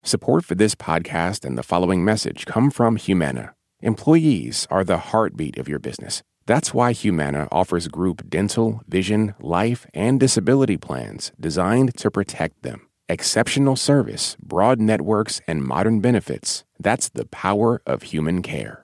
Support for this podcast and the following message come from Humana. Employees are the heartbeat of your business. That's why Humana offers group dental, vision, life, and disability plans designed to protect them. Exceptional service, broad networks, and modern benefits. That's the power of human care.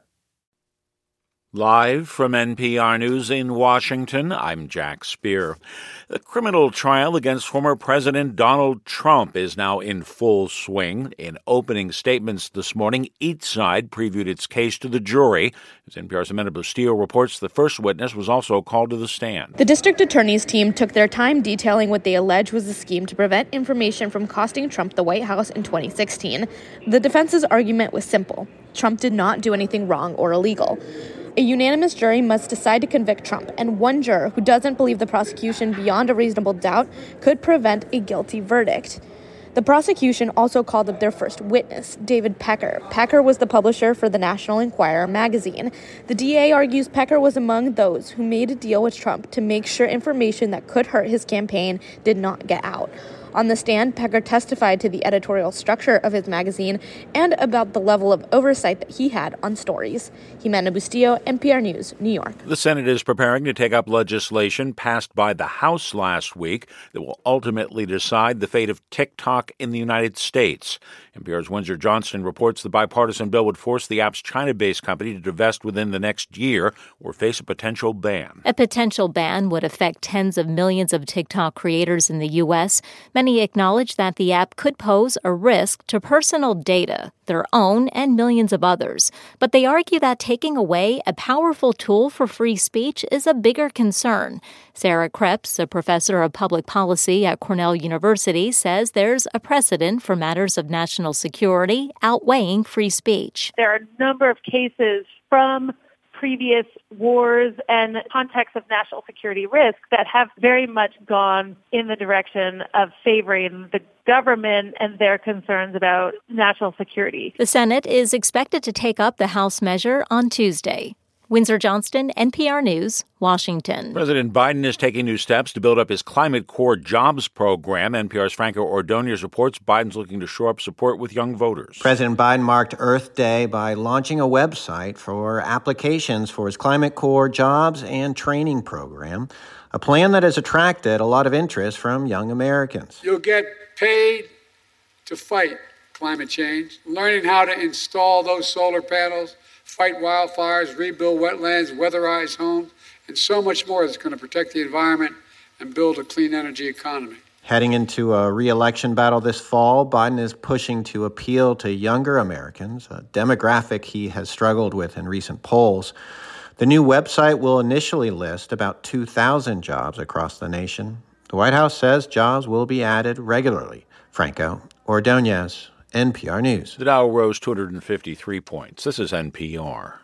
Live from NPR News in Washington, I'm Jack Speer. The criminal trial against former President Donald Trump is now in full swing. In opening statements this morning, each side previewed its case to the jury. As NPR's Amanda Bustillo reports, the first witness was also called to the stand. The district attorney's team took their time detailing what they allege was a scheme to prevent information from costing Trump the White House in 2016. The defense's argument was simple. Trump did not do anything wrong or illegal. A unanimous jury must decide to convict Trump, and one juror who doesn't believe the prosecution beyond a reasonable doubt could prevent a guilty verdict. The prosecution also called up their first witness, David Pecker. Pecker was the publisher for the National Enquirer magazine. The DA argues Pecker was among those who made a deal with Trump to make sure information that could hurt his campaign did not get out. On the stand, Pecker testified to the editorial structure of his magazine and about the level of oversight that he had on stories. Amanda Bustillo, NPR News, New York. The Senate is preparing to take up legislation passed by the House last week that will ultimately decide the fate of TikTok in the United States. NPR's Windsor Johnston reports the bipartisan bill would force the app's China-based company to divest within the next year or face a potential ban. A potential ban would affect tens of millions of TikTok creators in the U.S. Many acknowledge that the app could pose a risk to personal data, their own and millions of others. But they argue that taking away a powerful tool for free speech is a bigger concern. Sarah Krebs, a professor of public policy at Cornell University, says there's a precedent for matters of national security outweighing free speech. There are a number of cases from previous wars and contexts of national security risk that have very much gone in the direction of favoring the government and their concerns about national security. The Senate is expected to take up the House measure on Tuesday. Windsor Johnston, NPR News, Washington. President Biden is taking new steps to build up his Climate Corps jobs program. NPR's Franco Ordonez reports Biden's looking to shore up support with young voters. President Biden marked Earth Day by launching a website for applications for his Climate Corps jobs and training program, a plan that has attracted a lot of interest from young Americans. You'll get paid to fight climate change, learning how to install those solar panels, fight wildfires, rebuild wetlands, weatherize homes, and so much more that's going to protect the environment and build a clean energy economy. Heading into a re-election battle this fall, Biden is pushing to appeal to younger Americans, a demographic he has struggled with in recent polls. The new website will initially list about 2,000 jobs across the nation. The White House says jobs will be added regularly. Franco Ordonez, NPR News. The Dow rose 253 points. This is NPR.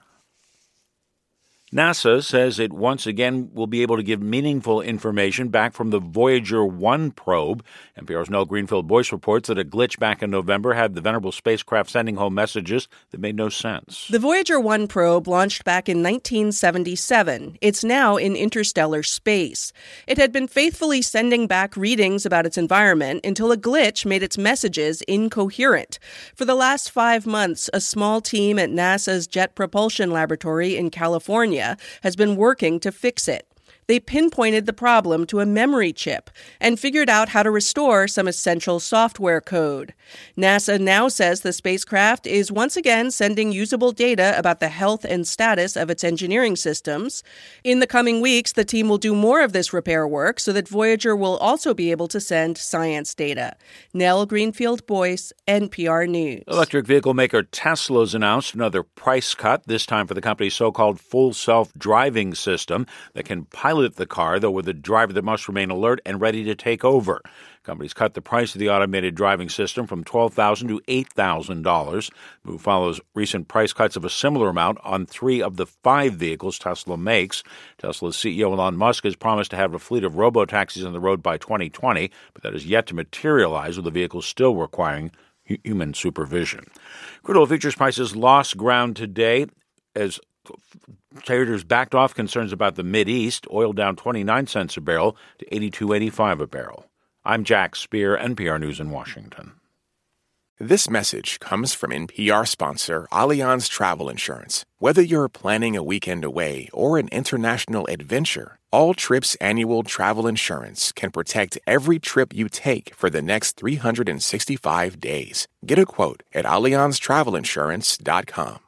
NASA says it once again will be able to give meaningful information back from the Voyager 1 probe. NPR's Noel Greenfield-Boyce reports that a glitch back in November had the venerable spacecraft sending home messages that made no sense. The Voyager 1 probe launched back in 1977. It's now in interstellar space. It had been faithfully sending back readings about its environment until a glitch made its messages incoherent. For the last 5 months, a small team at NASA's Jet Propulsion Laboratory in California has been working to fix it. They pinpointed the problem to a memory chip and figured out how to restore some essential software code. NASA now says the spacecraft is once again sending usable data about the health and status of its engineering systems. In the coming weeks, the team will do more of this repair work so that Voyager will also be able to send science data. Nell Greenfield-Boyce, NPR News. Electric vehicle maker Tesla's announced another price cut, this time for the company's so-called full self-driving system that can pilot the car, though with a driver that must remain alert and ready to take over. Companies cut the price of the automated driving system from $12,000 to $8,000. Move follows recent price cuts of a similar amount on 3 of the 5 vehicles Tesla makes. Tesla's CEO Elon Musk has promised to have a fleet of robo-taxis on the road by 2020, but that is yet to materialize, with the vehicles still requiring human supervision. Crude oil futures prices lost ground today as traders backed off concerns about the Mideast. Oil down 29 cents a barrel to $82.85 a barrel. I'm Jack Speer, NPR News in Washington. This message comes from NPR sponsor Allianz Travel Insurance. Whether you're planning a weekend away or an international adventure, All Trips annual travel insurance can protect every trip you take for the next 365 days. Get a quote at AllianzTravelInsurance.com.